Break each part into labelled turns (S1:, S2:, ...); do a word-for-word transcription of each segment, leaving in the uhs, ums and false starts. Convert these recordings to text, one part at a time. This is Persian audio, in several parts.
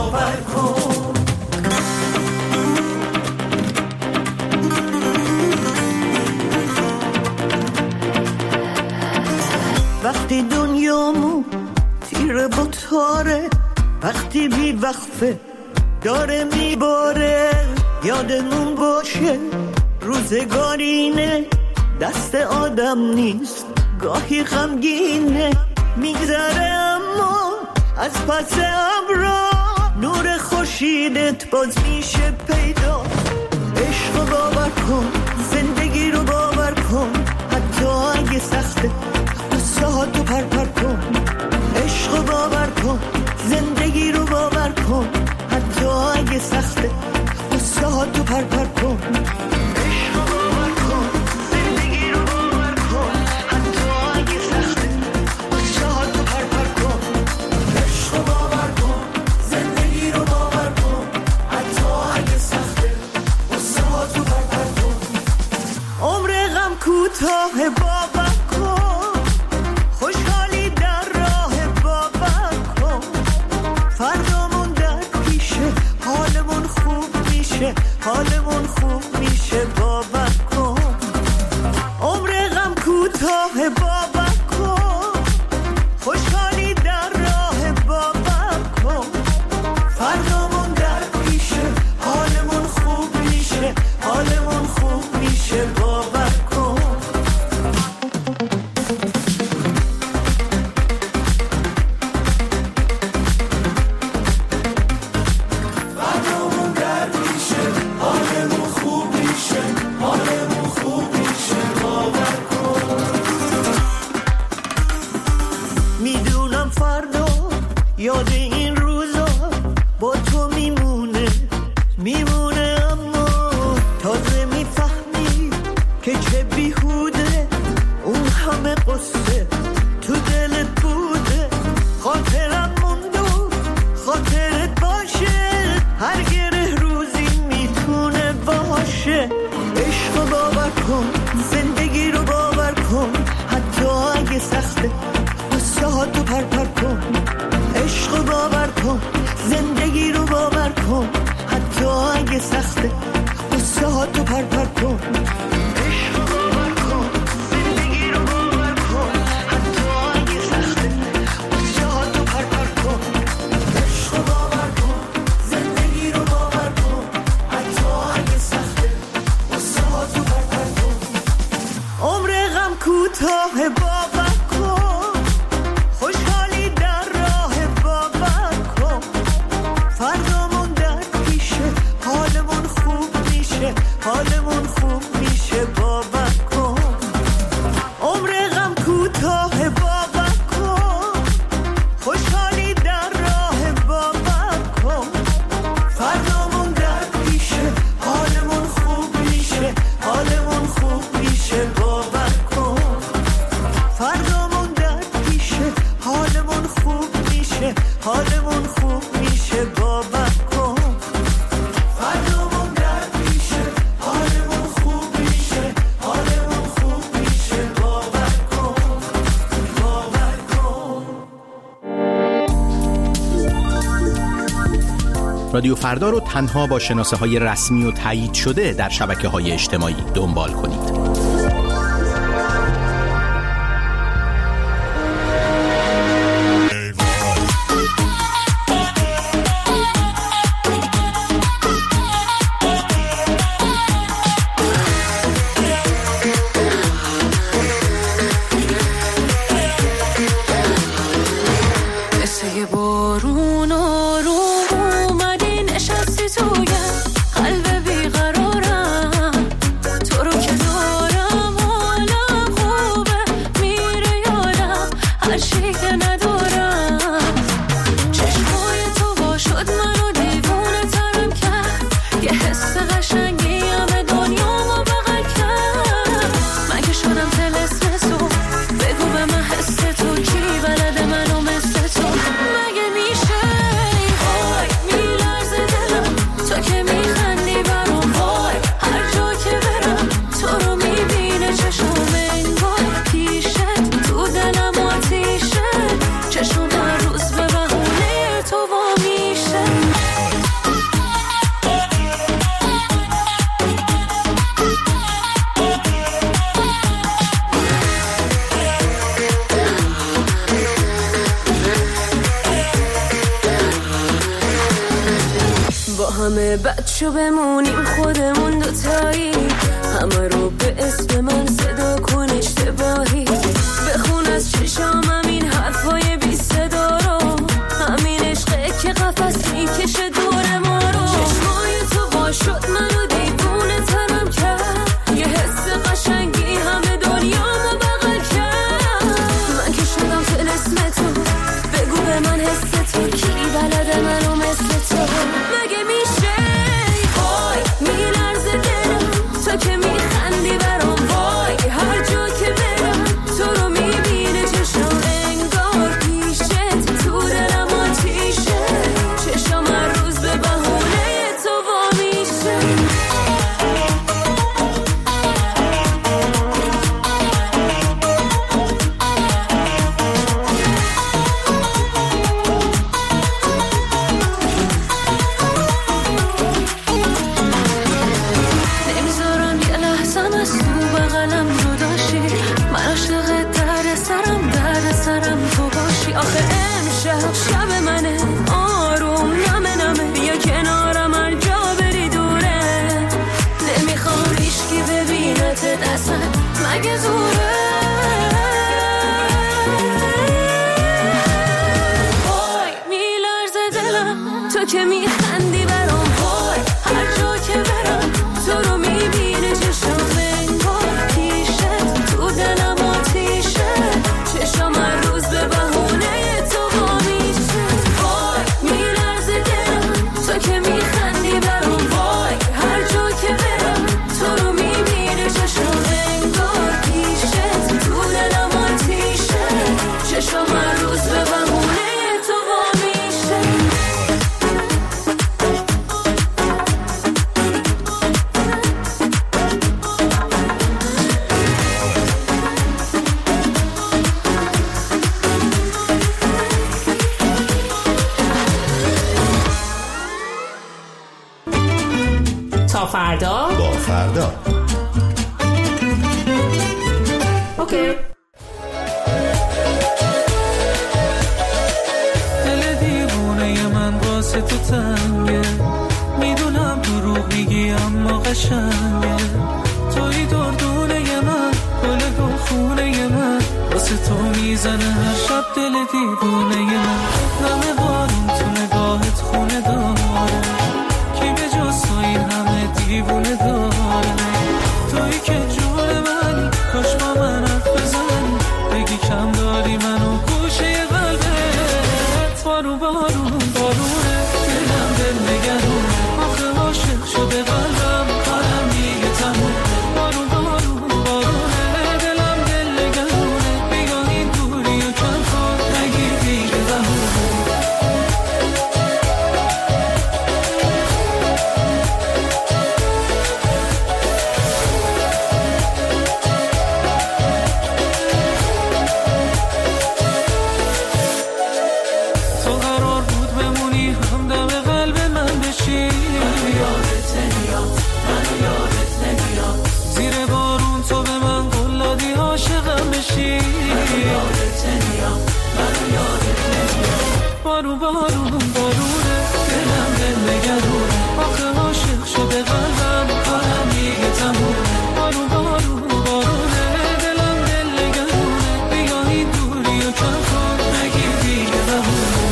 S1: باور کن. وقتی دنیامو تیره با تاره، وقتی بی وقفه داره میباره، یادمون باشه روزگارینه، دست آدم نیست گاهی غمگینه، میگذره اما از پس ابرا نور خورشیدت باز میشه پیدا. عشق رو باور کن، زندگی رو باور کن، حتی اگه سخته قصه ها تو پر پر کن. عشق رو باور کن، زندگی رو باور کن، حتی اگه سخته قصه ها تو پر پر کن. عشق رو باور کن، زندگی رو باور کن، حتی اگه سخته قصه ها تو پر پر کن. عشق رو باور کن، زندگی رو باور کن، حتی اگه سخته قصه ها تو پر پر کن. عمر غم کوتاه باور کن، خوشحالی در راه باور کن، فردامون در پیشه، حالمون خوب میشه، حالمون خوب میشه باور کن. عمر غم کوتاه باور کن، خوشحالی در راه باور کن، فردامون در پیشه، حالمون خوب میشه، حالمون خوب میشه باور کن. میدونم فردا یاد این روزا با تو میمونه میمونه، اما تازه میفهمی که چه بیهوده اون همه قصه تو دلت بوده. خاطرم موندو خاطرت باشه، هر گره روزی میتونه باشه. عشق رو باور کن، زندگی رو باور کن، حتی اگه سخته قصه ها تو پر پر کن. عشق رو باور کن، زندگی رو باور کن، حتی اگه سخته قصه ها تو پر پر کن. عشق رو باور کن، زندگی رو باور کن، حتی اگه سخته قصه ها تو پر پر کن. عشق رو باور کن، زندگی رو باور کن، حتی اگه سخته قصه ها تو پر پر کن. عمر غم کوتاه باور کن، خوشحالی در راه باور کن، فردامون در پیشه، حالمون خوب میشه، حالمون خوب میشه باور کن. عمر غم کوتاه باور کن، خوشحالی در راه باور کن، فردامون در پیشه، حالمون خوب میشه، حالمون خوب میشه باور کن. فردامون در پیشه، حالمون خوب میشه، حالمون خوب میشه باور کن. فردامون در پیشه، حالمون خوب میشه، حالمون خوب میشه باور کن، باور کن.
S2: رادیو فردا رو تنها با شناسه های رسمی و تایید شده در شبکه های اجتماعی دنبال کنید.
S3: قلب بیقرارم تو رو که دارم با همه بچه بمونیم خودمون دوتایی، همه رو به اسم من صدا کن اشتباهی، بخون از چشامم این حرفای بی صدا رو، همین عشقه که قفس میکشه دور ما رو. چشمای تو با شد منو دیوونه ترم کرد، یه حس قشنگی همه دنیامو بغل کرد. من که شدم طلسم تو، بگو به من حس تو، کی بلده منو مثل تو؟ مگه میشه؟ وای میلرزه دلم تو که میخندی برام، وای هر جا که برم تو رو میبینه چشم، انگار پیشت تو دلم آتیشه، چشم هر روز به بهونه تو وا میشه. آخه امشب شب منه، آروم نمه نمه، بیا کنارم هر جا بری دوره، نمیخوام هیچکی ببینت اصلا مگه زوره. وای میلرزه دلم تو که میخندی برام، وای هر جا که برم تو رو میبینه چشم، انگار پیشت تو دلم آتیشه، چشم هر روز به بهونه که میخندی برام، وای هر جا که برم تو رو میبینه چشم، انگار پیشت تو دلم آتیشه، چشم هر روز به بهونه تو وا میشه.
S4: تا فردا
S5: با فردا.
S4: اوکی.
S6: دل دیوونه من واسه تو تنگه، میدونم دروغ میگی اما قشنگه، توی دردونه من، گل گلخونه من، واسه تو میزنه هر شب دل دیوونه من. نمه بارون تو نگاهت خونه داره، کی به جز تو این همه دیوونه داره، تویی که جون منی، کاش با من حرف بزنی، بگی کم داری منو گوشه قلبت. بارون بارون بارونه دلم دل نگرونه، آخه عاشق شده قلبم کارم دیگه تموم. بارون بارون بارونه دلم دل نگرونه، بیا این دوری و کم کن نگیر دیگه بهونه. بارون بارون بارونه دلم دل نگرونه، آخه عاشق شده قلبم کارم دیگه تمومه. بارون بارون بارونه دلم دل نگرونه، بیا این دوری و کم کن نگیر دیگه بهونه.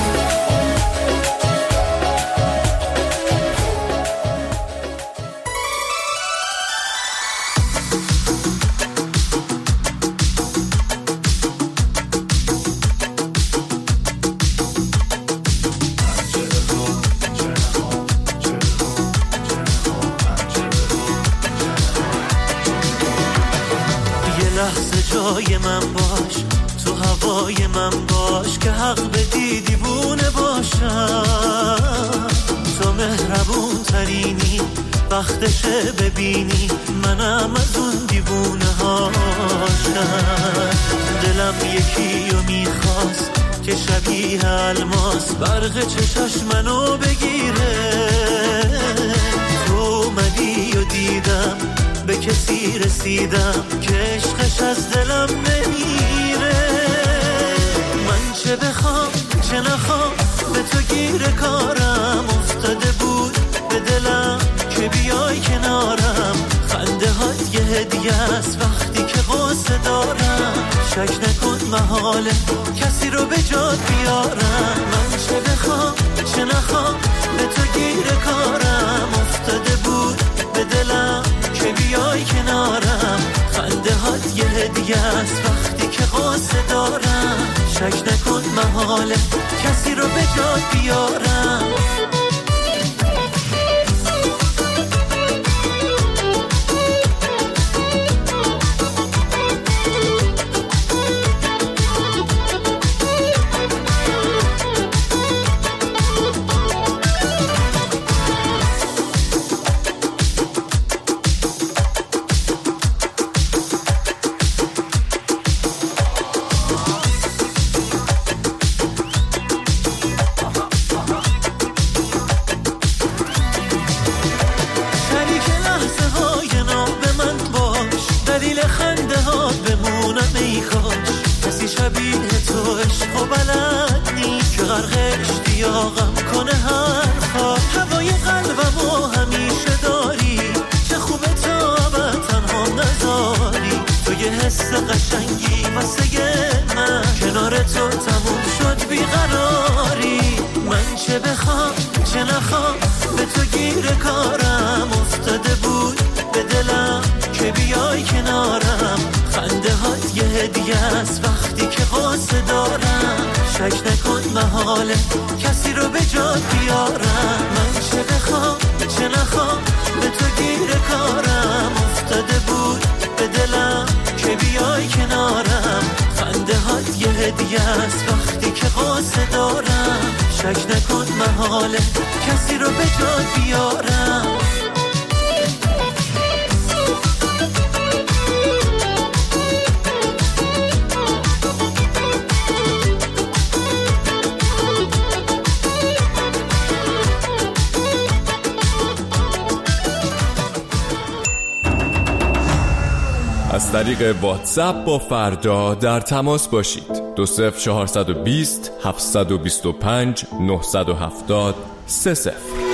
S1: جای من باش، تو هوای من باش، که حق بدی دیوونه باشم. تو مهربون ترینی، وقتشه ببینی منم از اون دیوونه هاشم. دلم یکی رو میخواست که شبیه الماس برق چشاش منو بگیره. تو اومدی و دیدم به کسی رسیدم که عشقش از دلم نمیره. من چه بخوام چه نخوام به تو گیر کارم افتاده بود شک نکن محاله کسی رو به جات بیارم. من چه بخوام چه نخوام به تو گیر کارم. افتاده بود به دلم که بیای کنارم. خنده هات یه هدیه است وقتی که قصه دارم. شک نکن محاله کسی رو به جات بیارم. کسی رو به جات بیارم. من چه بخوام چه نخوام به تو گیر کارم. افتاده بود به دلم که بیای کنارم. خنده هات یه هدیه است وقتی که قصه دارم. شک نکن محاله کسی رو به جات بیارم.
S5: از طریق واتساپ با فردا در تماس باشید. دو صفر چهارصد و بیست هفتصد و بیست و پنج نهصد و هفتاد سه صفر.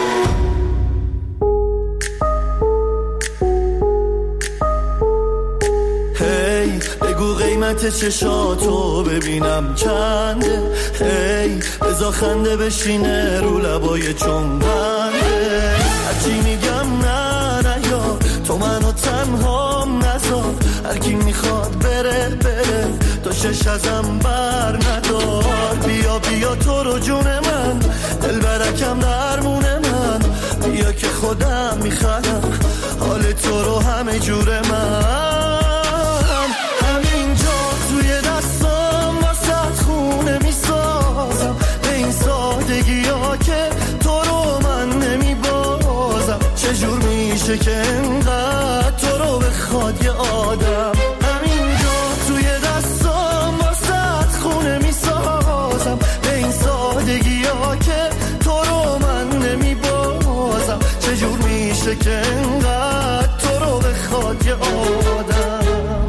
S1: هی بگو قیمت چشاتو ببینم چنده. هی بزا خنده بشینه رو لبای چون بنده. هرچی میگم نه نه یا تو منو تنها نذار. هر کی میخواد بره بره تو شش ازم بر ندار. بیا بیا تو رو جون من دل برکم درمون من. بیا که خودم میخوام حال تو رو همه جور من. همینجا توی دستام واسه خونه میسازم. به این سادگی ها که تو رو من نمیبازم. چجور میشه که انقدر تو رو بخواد یه آدم. همینجا توی دستام واسه خونه میسازم. به این سادگی ها که تو رو من نمیبازم. چجور میشه که انقدر تو رو بخواد یه آدم.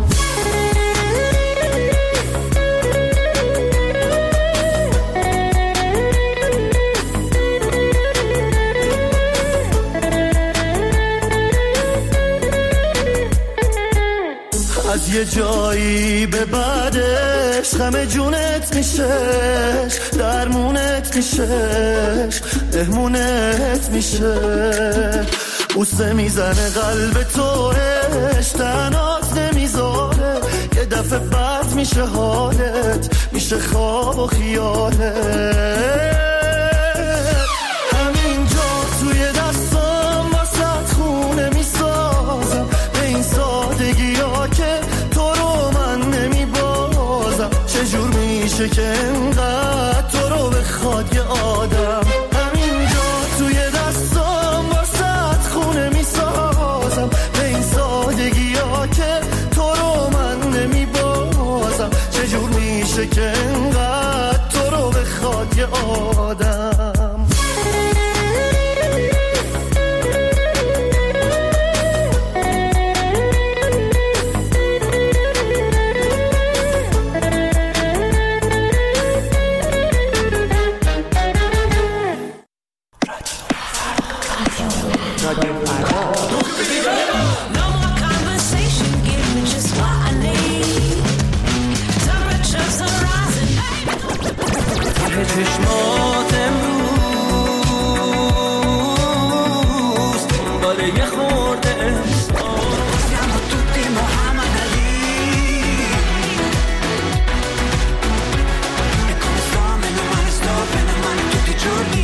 S1: از یه جایی به بعدش غم جونت میشش. درمونت میشش مهمونت میشه. بوسه میزنه قلب توش تنات نمیذاره. یه دفعه بد میشه حالت میشه خواب و خیالت. همینجا توی دستام واسه خونه میسازم. به این سادگی ها که تو رو من نمیبازم. چجور میشه که انقدر تو رو بخواد یه آدم. همینجا توی دستام واسه خونه میسازم. به این سادگی ها که تو رو من نمیبازم. چجور میشه که انقدر تو رو بخواد یه آدم.
S3: No more conversation, give me just what I need.
S6: چشمات امروز دنبال یه خورده
S1: Siamo tutti Muhammad Ali. E come sto, meno male sto, bene o male tutti i giorni.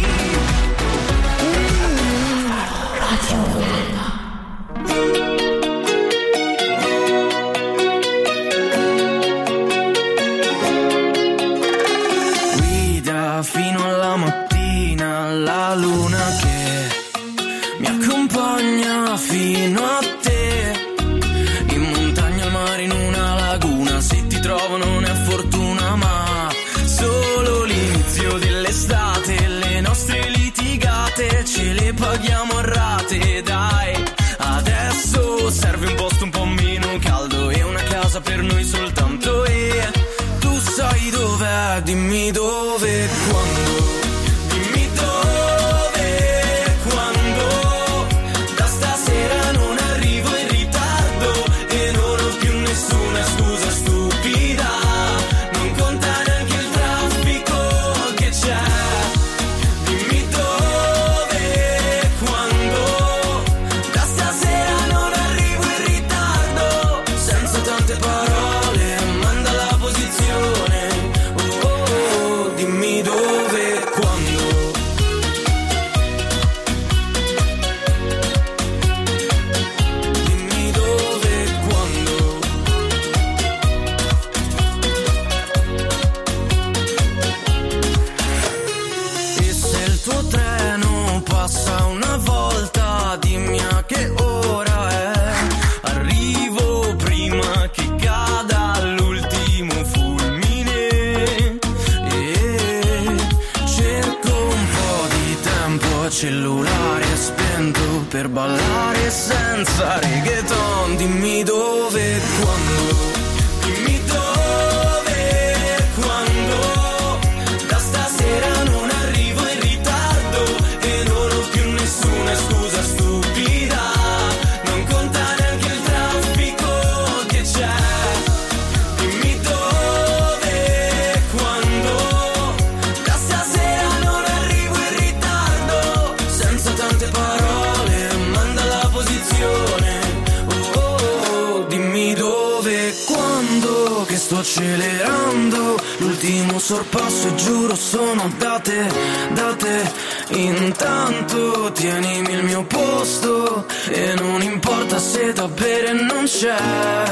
S6: Guida fino alla mattina, la luna che mi accompagna fino a te. In montagna, al mare, in una laguna, se ti trovo non è fortuna ma solo l'inizio dell'estate. Le nostre litigate ce le paghiamo a rate, dai. Adesso serve un posto un po' meno caldo e una casa per noi soltanto. E tu sai dov'è, dimmi dove e quando. Dimmi dove e quando. Da stasera non arrivo in ritardo e non ho più nessuna scusa stupida. Non conta neanche il traffico che c'è. Dimmi dove e quando. Da stasera non arrivo in ritardo. Senza tante parole, manda la posizione. Oh, oh, oh, dimmi dove e quando. Dimmi dove e quando. E se il tuo treno passa una volta, dimmi a che ora è. Arrivo prima che cada l'ultimo fulmine. E cerco un po' di tempo, cellulare spento, per ballare senza reggaeton. Dimmi dove e quando. Dimmi dove e quando. Da stasera non arrivo in ritardo e non ho più nessuna scusa stupida. Non conta neanche il traffico che c'è. Dimmi dove e quando. Da stasera non arrivo in ritardo. Senza tante parole, manda la posizione. Oh, oh, oh, dimmi dove e quando. Che sto accelerando l'ultimo sorpasso e giuro sono date, date. Intanto tienimi il mio posto e non importa se da bere non c'è.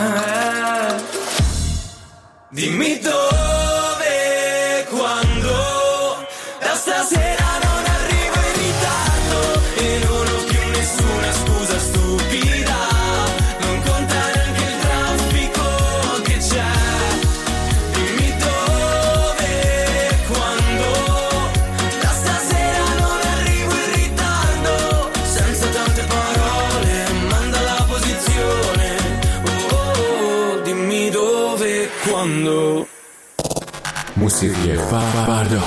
S6: Dimmi dove e quando. Da stasera non arrivo in ritardo e non ho più nessuna scusa stupida. Non conta neanche il traffico che c'è. Dimmi dove e quando. Da stasera non arrivo in ritardo. Senza tante parole, manda la posizione. Oh, oh, oh, dimmi dove e quando.
S5: موسیقی فردا.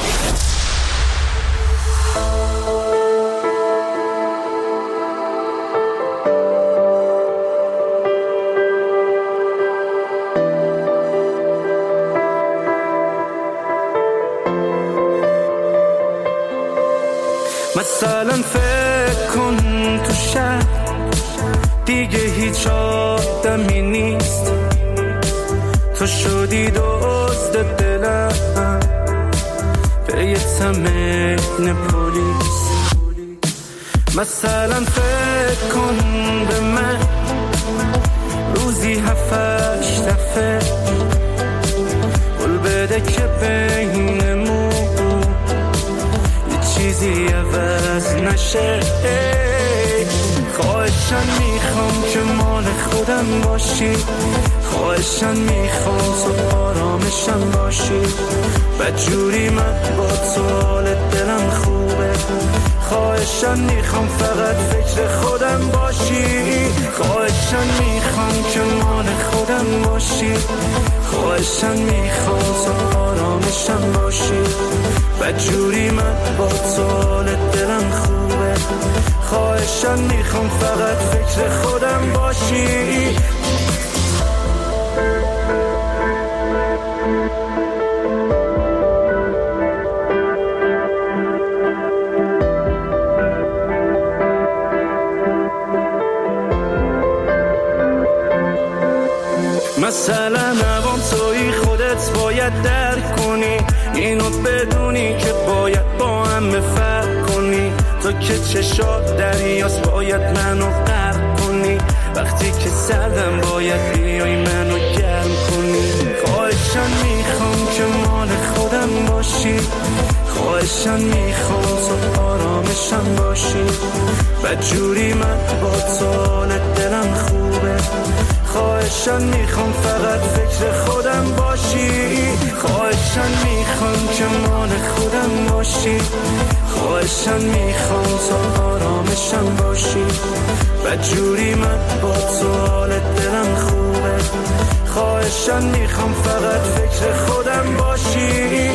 S6: مثلا فکر کن تو شب دیگه هیچ آدمی نیست. تو شدی دزد دلم به یه تمرین پلیس. مثلا فکر کن به من روزی هفتش دفعه قول بده که بینمون یه چیزی عوض نشه. خواهشن میخوام که مال خودم باشی. خواهشن میخوام تو آرامشم باشی. بدجوری من با تو حال دلم خوبه. خواهشن میخوام فقط فکر خودم باشی. خواهشن میخوام که مال خودم باشی. خواهشن میخوام تو آرامشم باشی. بدجوری من با تو حال دلم خوبه. خواهشن میخوام فقط فکر خودم باشی.
S7: مثلا نوام توی خودت باید درک کنی، اینو بدونی که باید با هم فرق کنی. تو که چشات دریاست باید منو غرق کنی، وقتی که سردم باید بیای منو گرم کنی. خواهشان میخوام که مال خودم باشی، خواهشان میخوام تو آرامشم باشی. بدجوری من با تو حالت دلم خوبه، خواهشان میخوام فقط فکر خودم باشی. خواهشان میخوام که مال خودم باشی، خواهشان میخوام تو آرامشم باشی. بدجوری من با تو حالت دلم خوبه، خواهشان میخوام فقط فکر خودم باشی.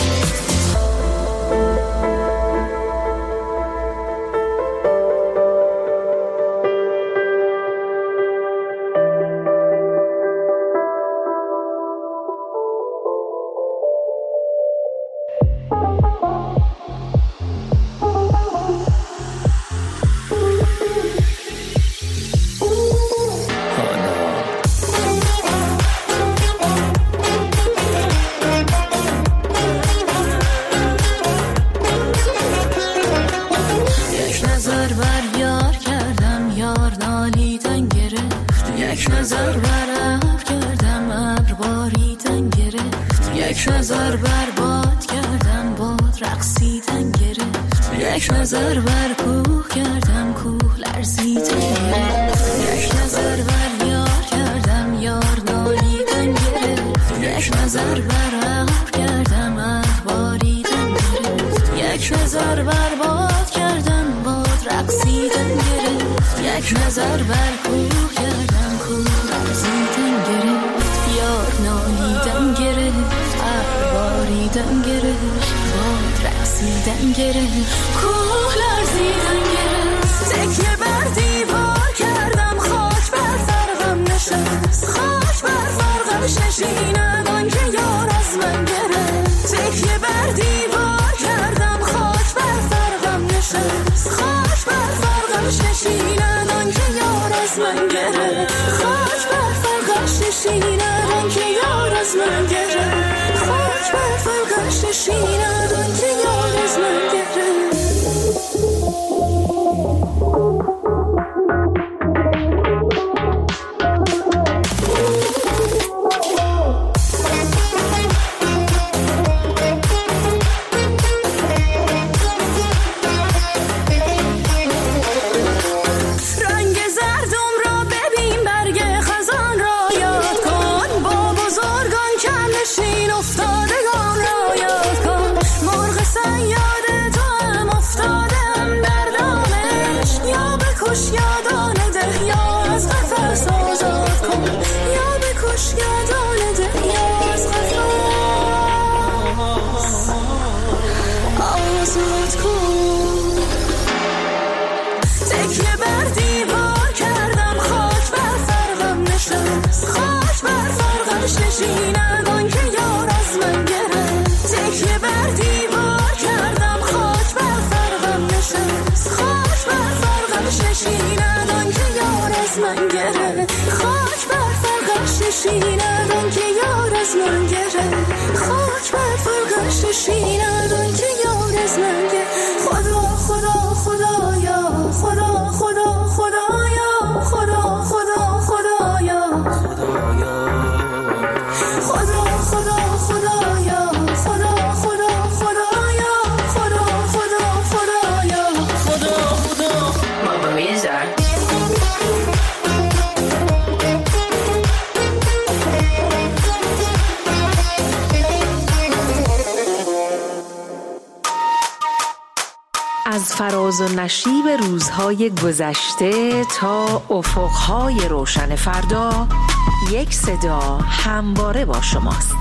S8: از فراز و نشیب روزهای گذشته تا افقهای روشن فردا، یک صدا همواره با شماست.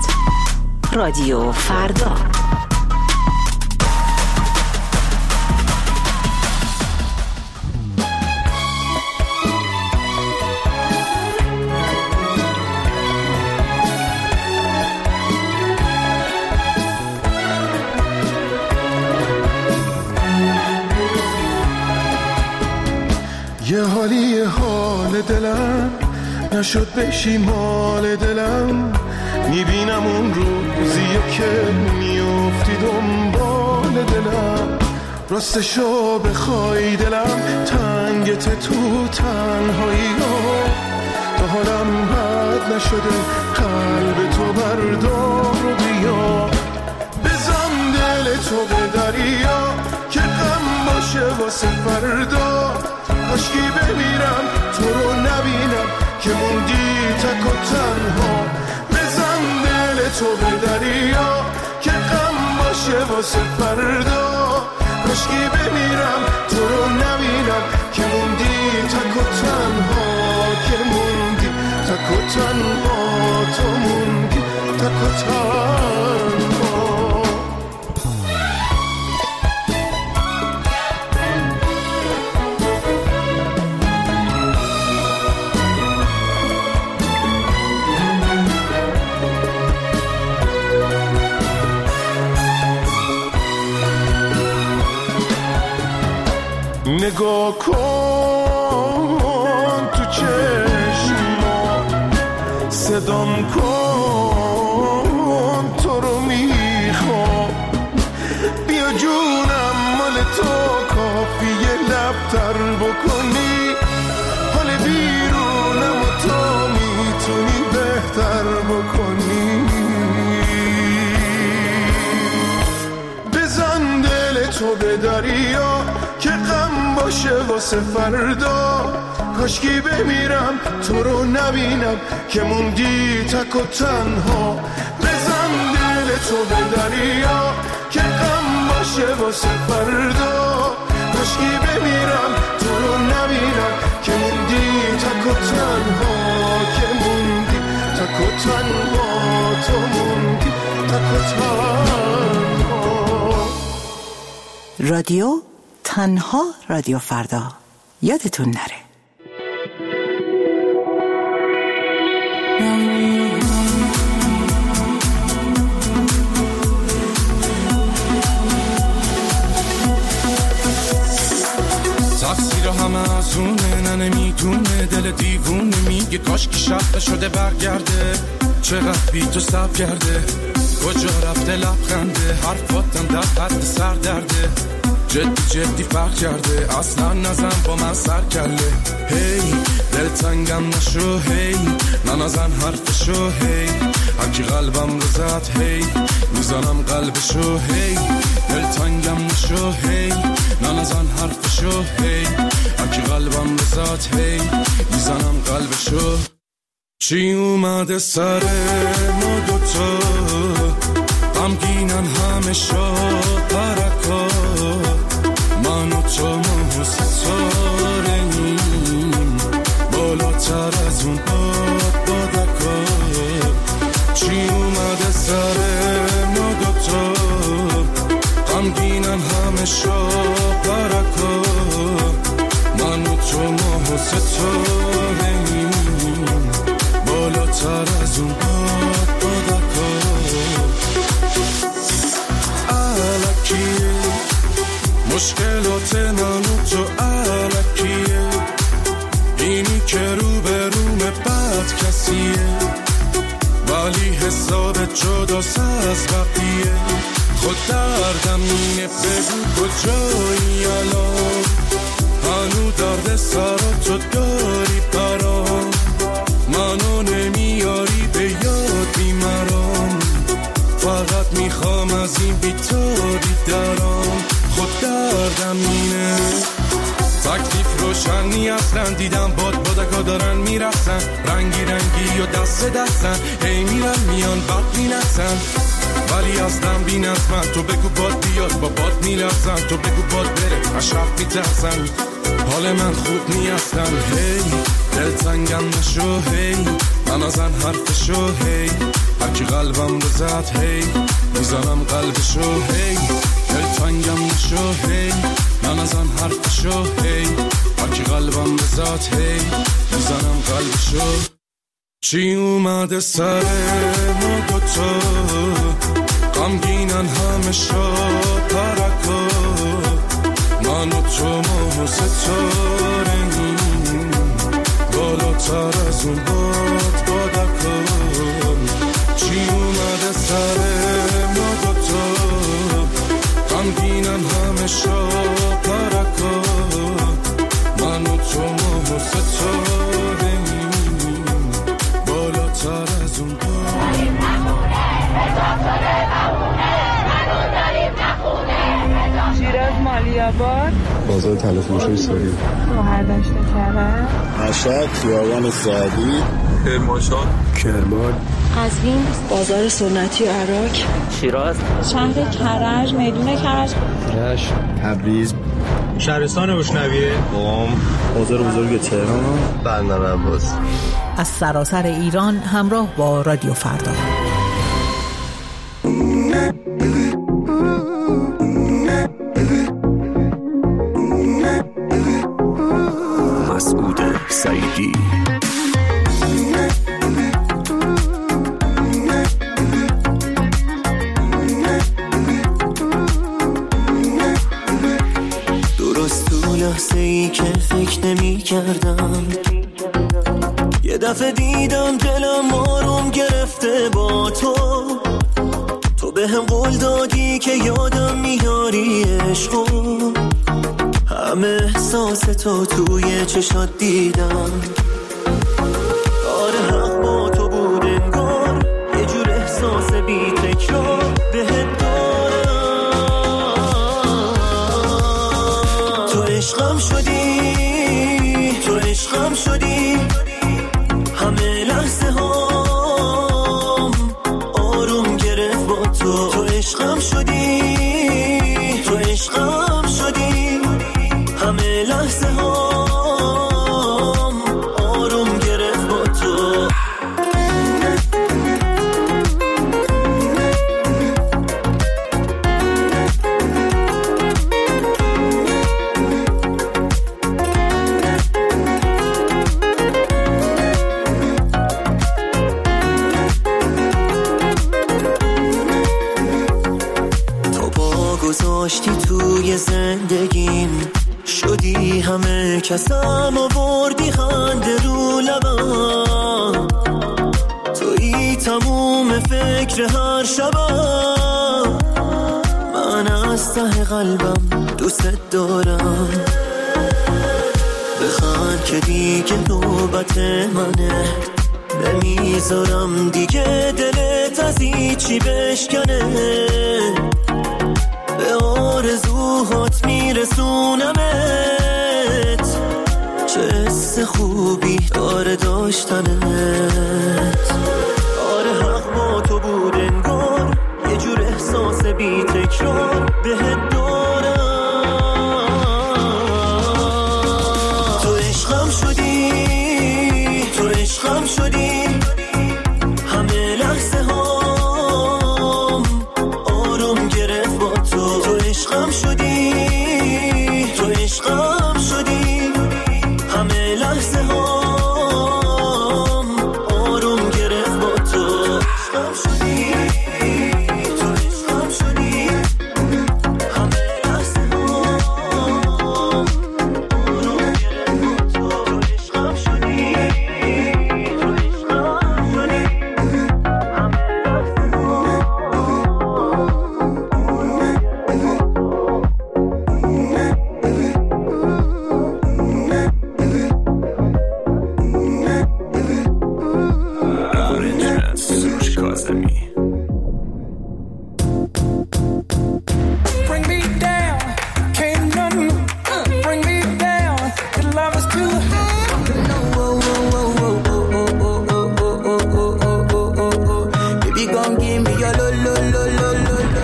S8: رادیو فردا.
S9: یه حالی حال دلم نشد بشی مال دلم، میبینم اون روزیه که میافتی دنبال دلم. راستشو بخوای دلم تنگت تو تنهایی ها، تا حالم بد نشده قلب تو بردار و بیا. بزن دل تو به دریا که غم باشه واسه فردا، کاشکی بمیرم تو رو نبینم که موندی تک و تنها. بزن دل تو به دریا که غم باشه واسه فردا، کاشکی بمیرم تو رو نبینم که موندی تک و تنها، که موندی تک و تنها، تو موندی تک و تنها. نگاه کن تو چشما، صدام کن تو رو میخوام. بیا جونم مال تو کافیه لب تر بکنی، حال بیرونم و تو میتونی بهتر بکنی. بزن دل تو به دریا که غم باشه واسه فردا، کاشکی بمیرم تو رو نبینم که موندی تک و تنها. بزن دل تو به دریا که غم باشه واسه فردا، کاشکی بمیرم تو رو نبینم که موندی تک و تنها، که موندی تک و تنها، تو موندی تک و تنها.
S10: رادیو تنها، رادیو فردا، یادتون نره.
S11: تقصیر همه از اونه، نه نمیدونه دل دیوونه، میگه کاش که شب شده برگرده، چقدر بی تو سب کرده، کجا رفته لبخنده، حرفاتم در حد سر درده، جدی جدی فرق کرده، اصلا نزن با من سر کله. هی دل تنگم نشو، هی ننزن حرفشو، هی هرکی قلبم رو زد، هی میزنم قلبشو، هی دل تنگم نشو، هی ننزن حرفشو، هی هرکی قلبم رو زد، هی میزنم قلبشو. چی اومده سر ما دوتا، غمگینن همه شب برکا، من و تو ما ستاره ایم، بالاتر از اون باد بادکا. چی اومده سر ما دوتا، غمگینن همه شب برکا، من و تو ما ستاره ایم، بالاتر از اون باد بادکا. الکیه مشکلات من و تو، الکیه اینی که رو به روم بد کسیه، ولی حساب جداست از بقیه. خود دردم اینه بگو کجایی الان، هنو درد سر تو داری برام، منو نمیاری به یاد بیمرام، فقط میخوام از این بیتاری درام. خود دردم اینه تکلیف روشنی اصلا، دیدم باد بادکا دارن میرسن، رنگی رنگی و دست دستن، هی میرن میان بد مینسن، ولی اصلا بی نظمن. تو بگو باد بیاد با باد میرسن، تو بگو باد بره اشرف میترسن، حال من خوب نی اصلا. هی دل تنگم نشو، هی من ازن حرفشو، هی هرکی قلبم رو زد، هی میزنم قلبشو، هی دل تنگم نشو، هی من ازن حرفشو، هی هرکی قلبم رو زد، هی میزنم قلبشو. چی اومده سر ما دوتا، غمگینن همه شب پرکا، من و تو ما ستاره ایم، بالا بالاتر از اون باد بادکن چی اومده سر ما دوتا غمگینم همه شا پرکن من و تو ما و ستاره‌ایم بالاتر از اون باد داریم نخونه حساب شده نمونه هنوز داریم نخونه
S12: شیراز مالیاباد
S13: بازار تلفروشی ساری
S12: شهردشت کرد
S13: مشهد خیابان سعدی
S5: کرمانشاه
S13: کرمان
S14: قزوین بازار سنتی عراق
S15: شیراز
S12: شهر کرج میدون کرج
S13: رشت تبریز
S16: شهرستان اشنویه
S13: قم بازار بزرگ تهران بندر عباس
S8: از سراسر ایران همراه با رادیو فردا.
S17: مسعود سعیدی
S1: درست تو لحظه ای که فکر نمی کردم یه دفعه دیدم دلم آروم گرفته با تو تو به هم قول دادی که یادم میاری عشقو همه احساس تو توی چشات دیدم آره حق با تو بود انگار یه جور احساس بی تکرار بهت دارم تو عشقم شدی تو عشقم شدی همه لحظه هام آروم گرفت با تو تو عشقم شدی تو عشقم شدی همه لحظه هام آروم گرفت با تو تو پا گذاشتی توی زندگیم شدی همه کسم آوردی خنده رو لبم تویی تموم فکر هر شبم من از ته قلبم دوست دارم بخند که دیگه نوبت منه نمیذارم دیگه دلت از هیچی بشکنه به آرزوهات میرسونمت چه حس خوبی داره داشتنت آره حق با تو بود انگار یه جور احساس بی تکرار بهت دارم تو عشقم شدی تو عشقم شدی همه لحظه هام آروم گرفت با تو تو عشقم شدی تو عشقم شدی همه لحظه هام آروم گرفت با تو عشقم شدی تو عشقم شدی همه لحظه هام آروم گرفت با تو تو عشقم شدی تو عشقم شدی همه لحظه
S6: Bring me down, can't nothing uh, bring me down. Your love is too high. Baby, gon' give me your lo lo lo lo lo lo.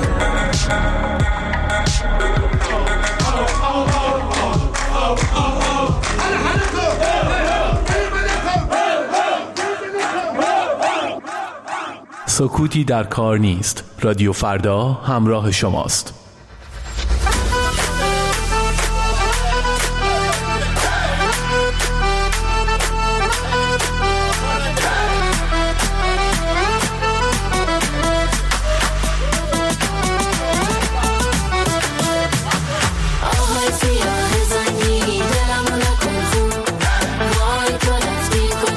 S2: سکوتی در کار نیست. رادیو فردا همراه شماست.
S3: آهای سیاه زنگی دلمو نکن خون وای تو رفتی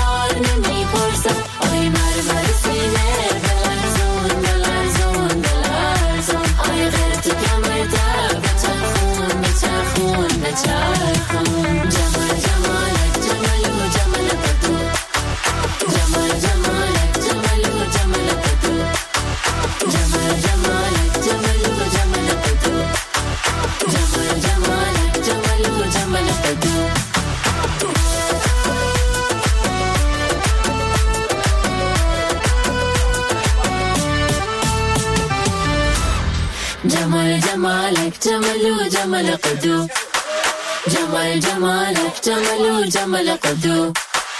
S3: بار نمیپرسم آی مرمر سینه بلرزون بلرزون بلرزون آی غرد کمر در بچرخون بچرخون بچرخون جمال جمالک جمالو جمال بدو جمال جمالک جمالو جمال بدو جمال جمالک جمالو جمال بدو جمال جمالک جمالو جمال بدو جمال جمالك جمالو جمال قدو جمال جمالك جمالو جمال قدو.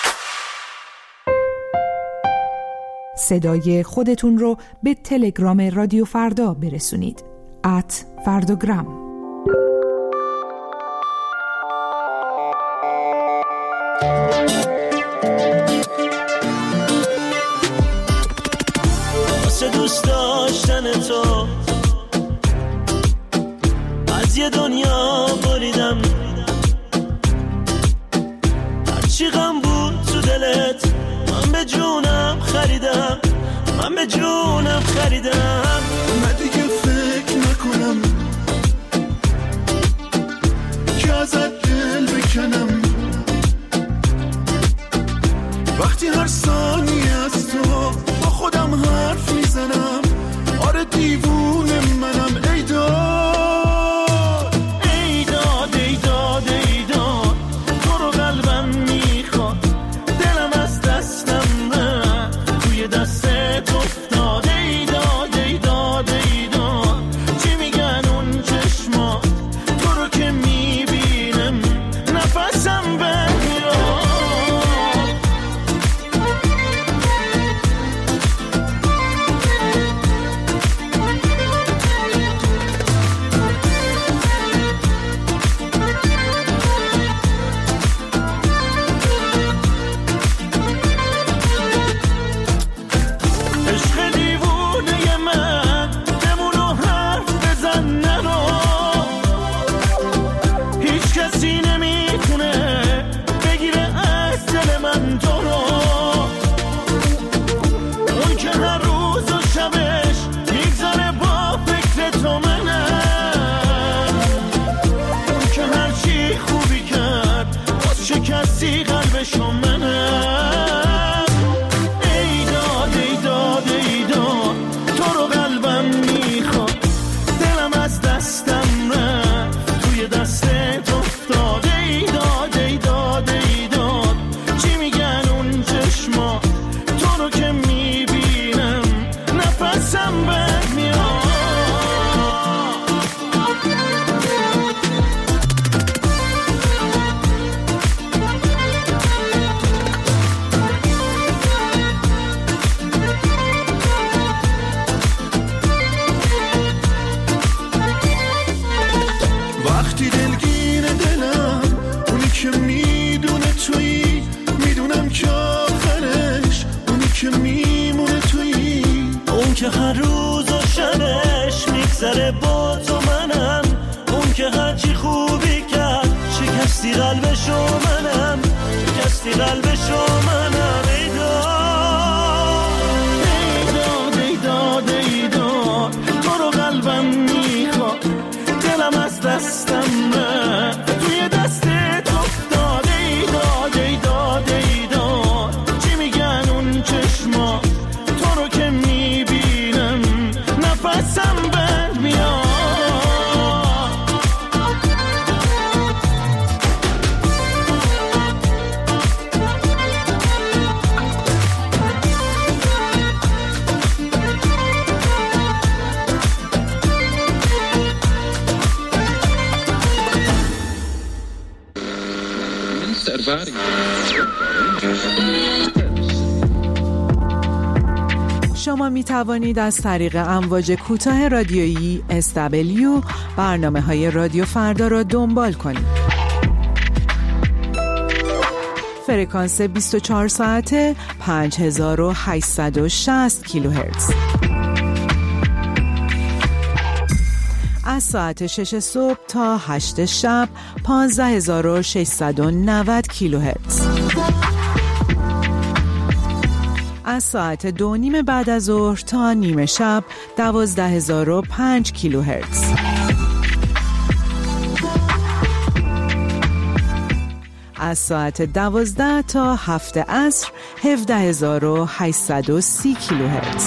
S8: صدای خودتون رو به تلگرام رادیو فردا برسونید. ات فرداگرام.
S1: واسه دوست داشتن تو از یه دنیا بریدم، هرچی غم بود تو دلت من به جونم خریدم، من به جونم خریدم.
S9: من دیگه فکر نکنم که ازت دل بکنم، وقتی هر ثانیه از تو با خودم حرف میزنم. آره دیوونه منم ای داد
S1: ای داد ای داد ای داد تو رو قلبم میخواد، دلم از دستم نه توی دستت افتاد. ای داد ای داد ای داد چی میگن اون چشمات، تو رو که میبینم نفسم بند میاد. شکستی قلبشو منم. ای داد ای داد ای داد تو رو قلبم میخواد، دلم از دستم رفت توی دستت افتاد. ای داد ای داد ای داد چی میگن اون چشما، تو رو که میبینم نفسم بند میاد.
S9: وقتی دلگیر دلم اونی که میدونه تویی، میدونم که آخرش اونی که میمونه تویی،
S1: اون که هر روز و شبش میگذره با تو منم، اون که هرچی خوبی کرد شکستی قلبشو منم، شکستی قلبشو منم. ای داد ای داد ای داد ای داد تو رو قلبم میخواد، دلم از دستم نه توی دستت افتاد. ای داد ای داد ای داد چی میگن اون چشما، تو رو که میبینم نفسم بند میاد.
S8: شما می توانید از طریق امواج کوتاه رادیویی اس دبلیو برنامه های رادیو فردا را دنبال کنید. فرکانس بیست و چهار ساعته پنج هزار و هشتصد و شصت کیلوهرتز. از ساعت شش صبح تا هشت شب پانزده هزار و ششصد و نود کیلوهرتز. از ساعت دو نیم بعد از ظهر تا نیمه شب دوازده هزار و پنج کیلوهرتز. از ساعت دوازده تا هفت عصر هفده هزار و هشتصد و سی کیلوهرتز.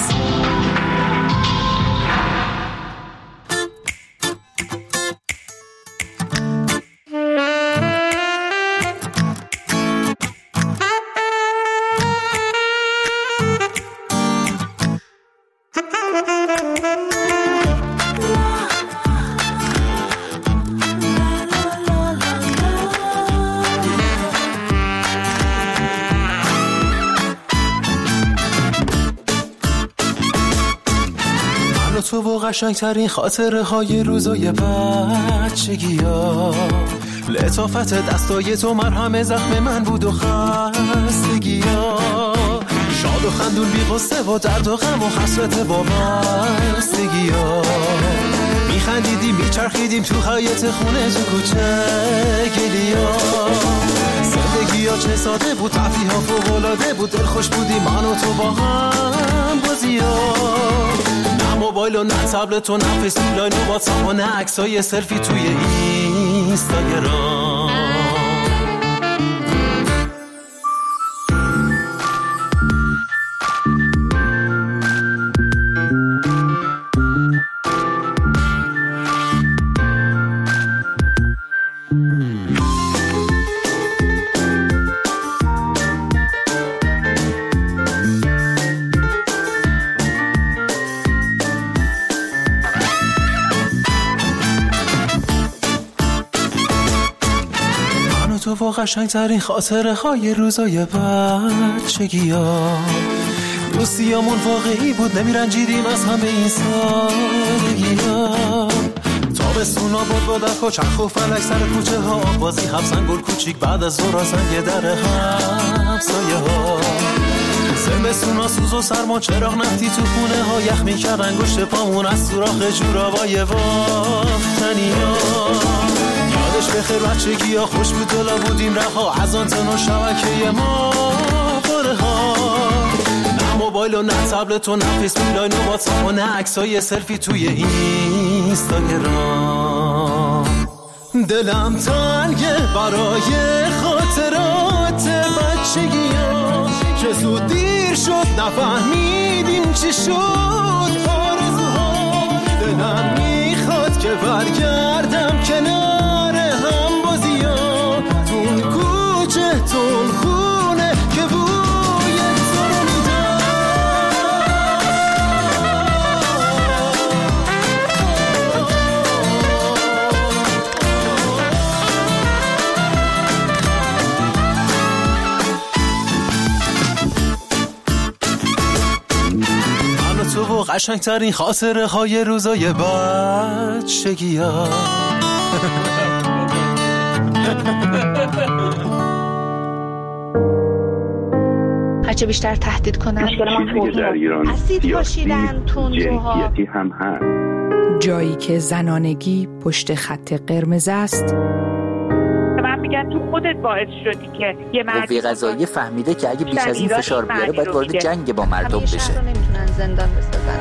S15: تو و قشنگترین خاطره های روزای بچگی ها، لطافت دستای تو مرهم زخم من بود و خستگی ها، شاد و خندون بی قصه و درد و غم و حسرت وابستگی ها، میخندیدیم میچرخیدیم تو حیاط خونه تو کوچه گلی ها، زندگی ها چه ساده بود، تفریح ها فوق‌العاده بود، دل خوش بودیم من و تو با هم بازی ها، موبایل و نه تبلت و نه فیسبوک لاین و واتساپ و نه عکسای سلفی توی اینستاگرام. تو و قشنگترین خاطره های روزای بچگی ها، دوستیامون واقعی بود، نمیرنجیدیم از همه این سادگی ها، تابستونا بود با درک و چرخ و فلک سر کوچه ها، بازی حبسن گل کوچیک بعد از ظهر زنگ در همسایه ها، زمستونا سوز و سرما چراغ نفتی تو خونه ها، یخ میکرد انگشت پامون از سوراخ جورابای وافتنی ها، یادش بخیر بچگی ها خوش بود، دلا بودیم رها از آنتن و شبکه ما باره ها، نه موبایل و نه تبلت و نه فیسبوک لاین و واتساپ و نه عکسای سلفی توی اینستاگرام. دلم تنگه برای خاطرات بچگی ها، چه زود دیر شد نفهمیدیم چی شد آرزوها، دلم میخواد که برگردم کنار هم بازی ها، تون کوچه تون خونه که بوی تو رو میدم. من و تو و قشنگترین خاطره های روزای بچگی ها.
S12: هرچه بیشتر تهدید کنن
S17: مشکل ما در ایران
S12: اسید پاشیدن تندروها
S17: هم هست.
S18: جایی که زنانگی پشت خط قرمز است.
S12: من میگن تو خودت باعث شدی که یه مرد
S19: قوه قضاییه فهمیده که اگه بیش از این فشار بیاره باید وارد جنگ با مردم بشه.
S12: نمیتونن زندان بسازن.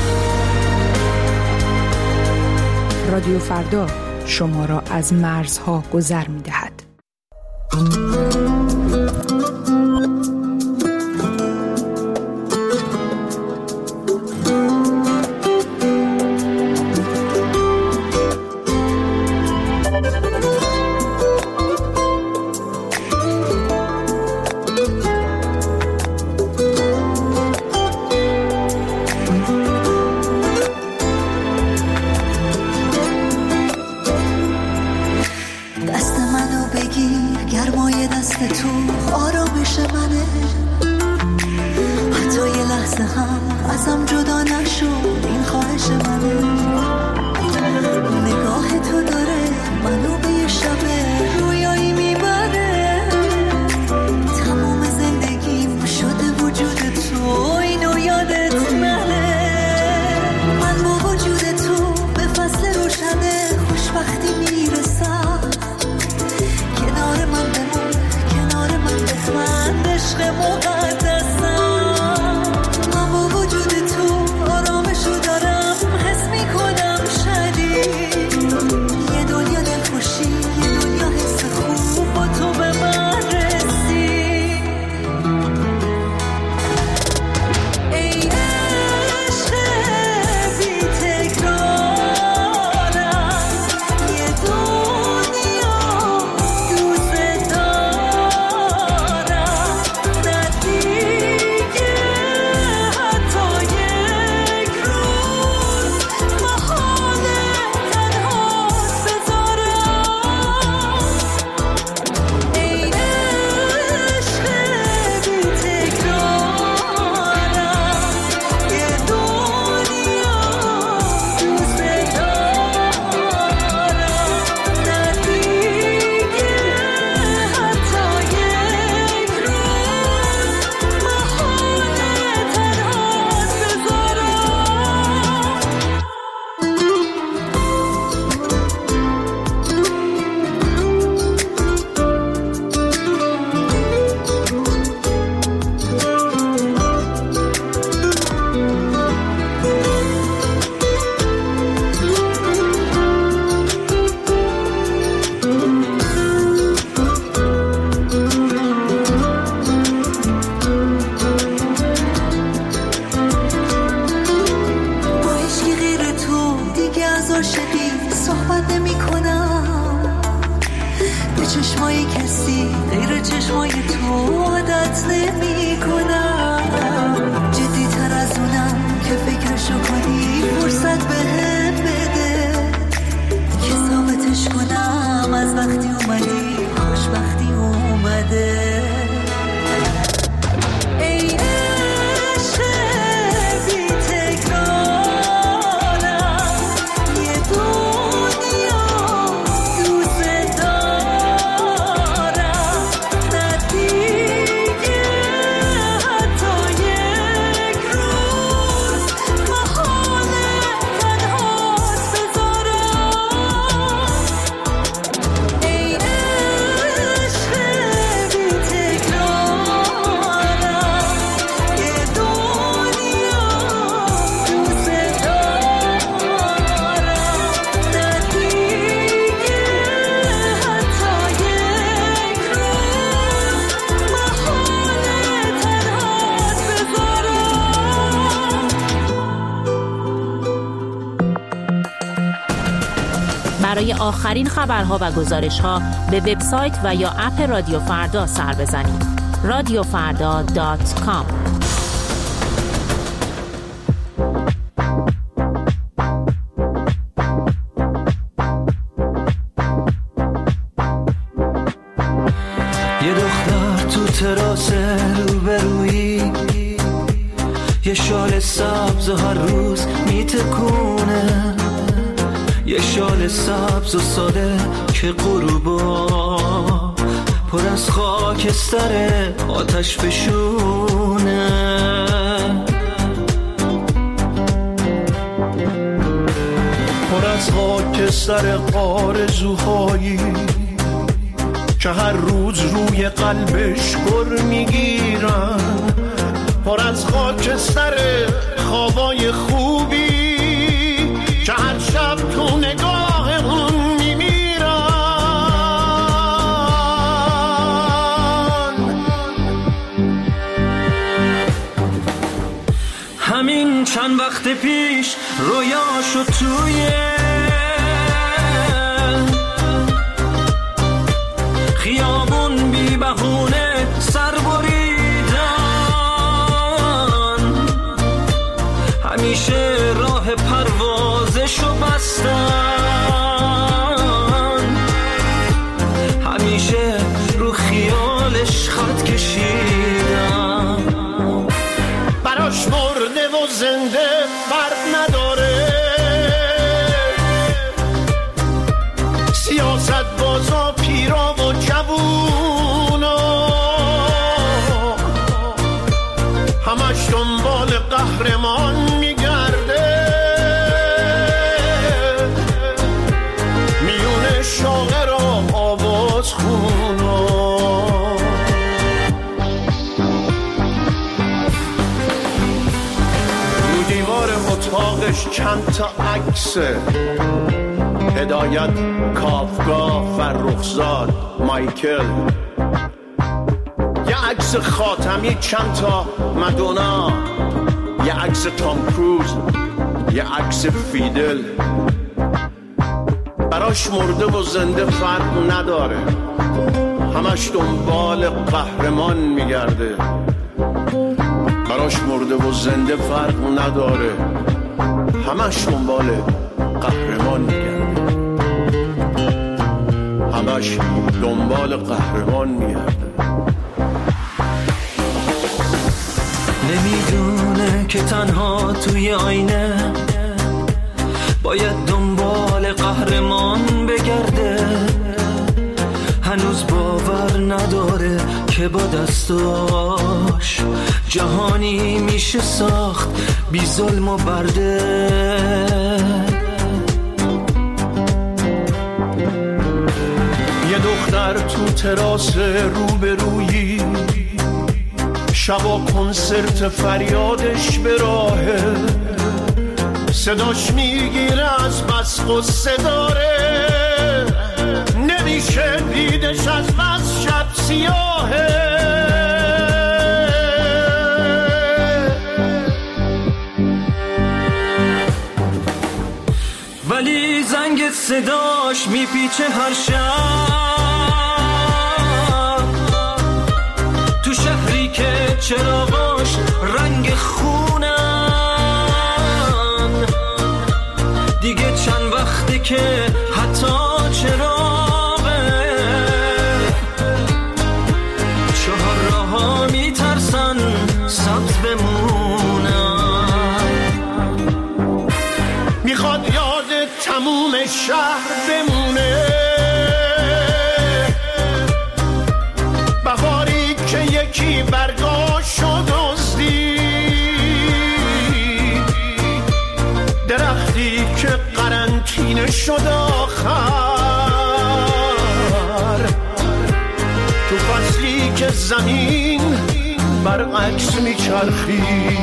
S18: رادیو فردا شما را از مرزها گذر می‌دهد.
S20: عشق مقدسم
S4: برای آخرین خبرها و گزارش‌ها به وبسایت و یا اپ رادیو فردا سر بزنید. رادیو فردا دات کام.
S7: یه دختر تو تراس روبرویی، یه شال سبز و هر روز میتکونه، یه شال سبز و ساده که غروبا پر از خاکستر آتش فشونه.
S9: پر از خاکستر آرزوهایی که هر روز روی قلبش گر میگیرن، پر از خاکستر خوابای خوبی که هر شب تو نگاه اون میمیرن.
S7: همین چند وقت پیش رویاشو توی خیابون بی بهونه سر بریدن، همیشه راه پروازشو بستن، همیشه رو خیالش خط کشیدن.
S9: براش مرده و زنده فرق نداره، سیاست بازا پیرا و جوونا همش دنبال قهرمان میگرده، میونه شاعر و آواز خونا. رو دیوار اتاقش چند تا عکسه، هدایت، کافکا، فرخزاد، مایکل، یه عکس خاتمی، چند تا مدونا، یه عکس تام کروز، یه عکس فیدل. براش مرده و زنده فرق نداره، همش دنبال قهرمان میگرده. براش مرده و زنده فرق نداره، همش دنبال قهرمان میگرده، همش دنبال قهرمان میگرده.
S7: نمیدونه که تنها توی آینه باید دنبال قهرمان بگرده، هنوز باور نداره که با دستاش جهانی میشه ساخت بی ظلم و برده.
S9: یه دختر تو تراس روبرویی، شبا کنسرت فریادش به راهه، صداش میگیره از بس قصه داره، نمیشه دیدش از بس شب سیاهه.
S7: ولی زنگ صداش میپیچه هر شب، تو شهری که چراغاش رنگ خونن، دیگه چند وقته که حتی چراغه چهار راه‌ها میترسن سبز بمونن.
S9: میخواد یاد تموم شهر بمونه، بهاری که یکی برگاشو دزدی، درختی که قرنطینه شد آخر، تو فصلی که زمین برعکس میچرخی،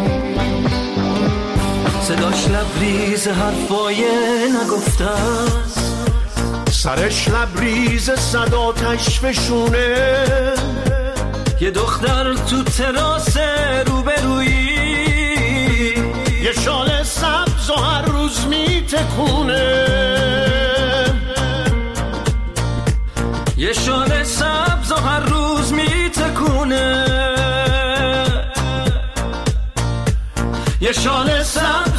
S7: صداش لبریز حرفای نگفته است،
S9: سرش لبریز صداتش فشونه.
S7: یه دختر تو تراس روبرویی،
S9: یه شال سبز و هر روز میتکونه،
S7: شال سبز